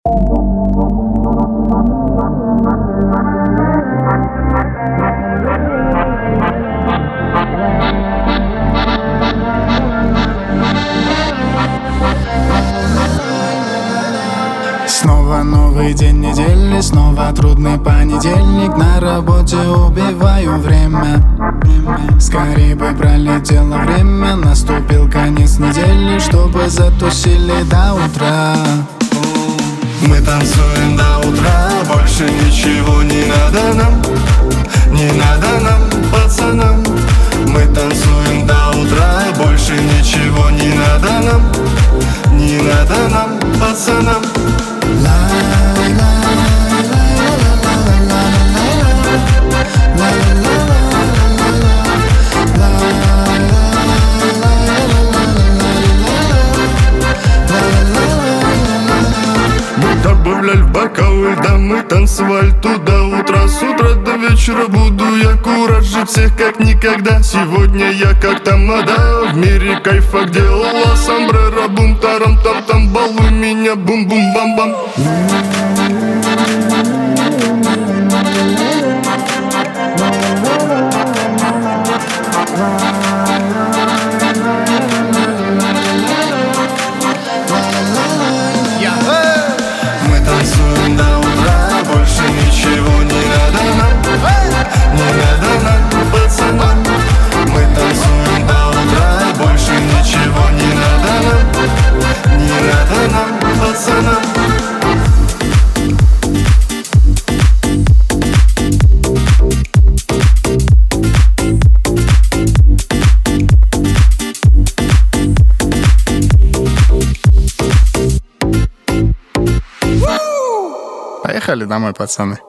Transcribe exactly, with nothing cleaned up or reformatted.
Снова новый день недели, снова трудный понедельник. На работе убиваю время. Скорее бы пролетело время, наступил конец недели, чтобы затусили до утра. Мы танцуем до утра, больше ничего не надо нам, не надо нам, пацанам. Мы танцуем до утра, больше ничего не надо нам, не надо нам, пацанам. Добавляли в бокалы, да мы танцевали туда утра. С утра до вечера буду я куражить всех как никогда. Сегодня я как тамада, в мире кайфа, где ла сомбреро, бум тарам там там, балуй меня, бум бум бам бам. Танцуем до утра, больше ничего не надо нам, не надо нам, пацанам. Мы танцуем до утра, больше ничего не надо нам, не надо нам, пацанам. Поехали домой, пацаны.